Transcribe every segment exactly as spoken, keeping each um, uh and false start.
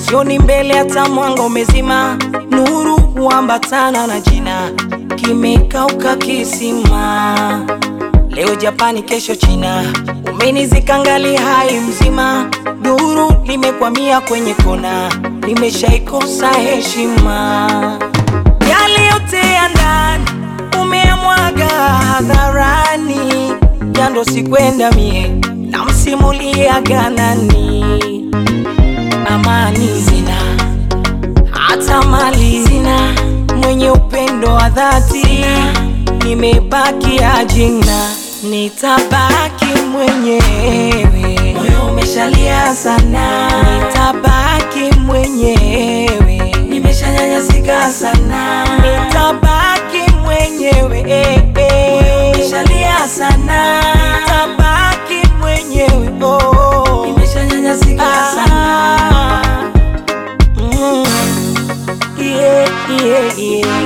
sioni mbele hata mwanga umezima. Nuru huambatana na jina, kimekauka kisima. Leo Japani, kesho China, umenizika ngali hai mzima. Duru limekwamia kwenye kona, nimeshaikosa heshima. Yale yote ya ndani umeyamwaga hadharani, jando sikwenda mie na msimulia ganani. Amani zina, hata mali zina, mwenye upendo wa dhati nimebaki ajina. Nitabaki mwenyewe, moyo umeshalia sana. Nitabaki mwenyewe, nimeshanyanyasika sana. Nitabaki mwenyewe, moyo umeshalia sana. Nitabaki mwenyewe, oh, nimeshanyanyasika sana. Mm. Yeah, yeah, yeah.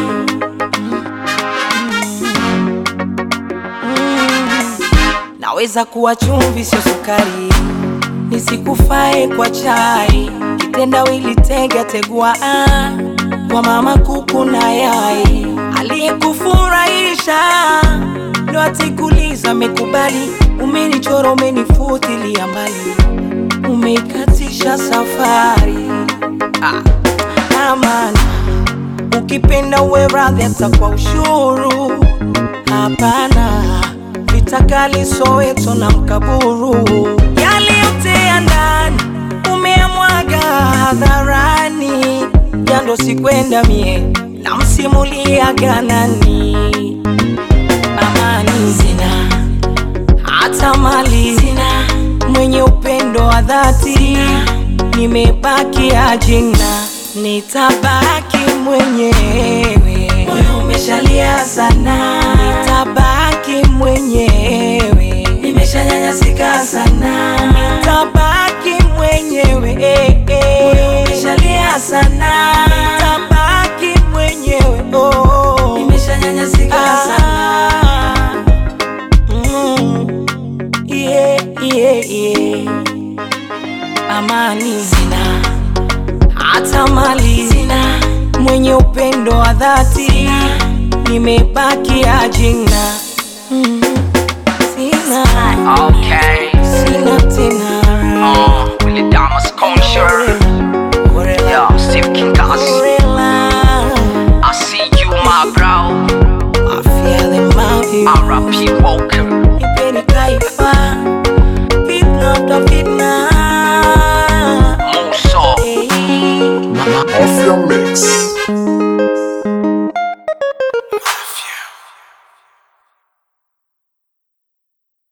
Naweza kuwa chumvi sio sukari, nisikufae kwa chai. Kitendawili tega tegua, ah, kwa mama kuku na yai. Aliyekufurahisha ndo atikuliza mekubali. Umenichora umenifutilia mbali, umeikatisha safari. Ah, amana ukipenda uwe radhi hata kwa ushuru. Hapana, vitakali Soweto na Mkaburu. Yale yote ya ndani umeyamwaga hadharani, jando sikwenda mie na msimulia ganani. Amani zina, hata mali zina, mwenye upendo wa dhati nimebaki ajina. Nitabaki mwenyewe, moyo umeshalia sana. Nitabaki mwenyewe, nimeshanyanyasika sana. Nitabaki mwenyewe, moyo umeshalia sana. Nitabaki mwenyewe, oh, nimeshanyanyasika sana. Mm. Yeah, yeah, yeah. Amani zina, hata mali zina, mwenye upendo wa dhati nimebaki ajina. Mm. Sina, okay, sina tena.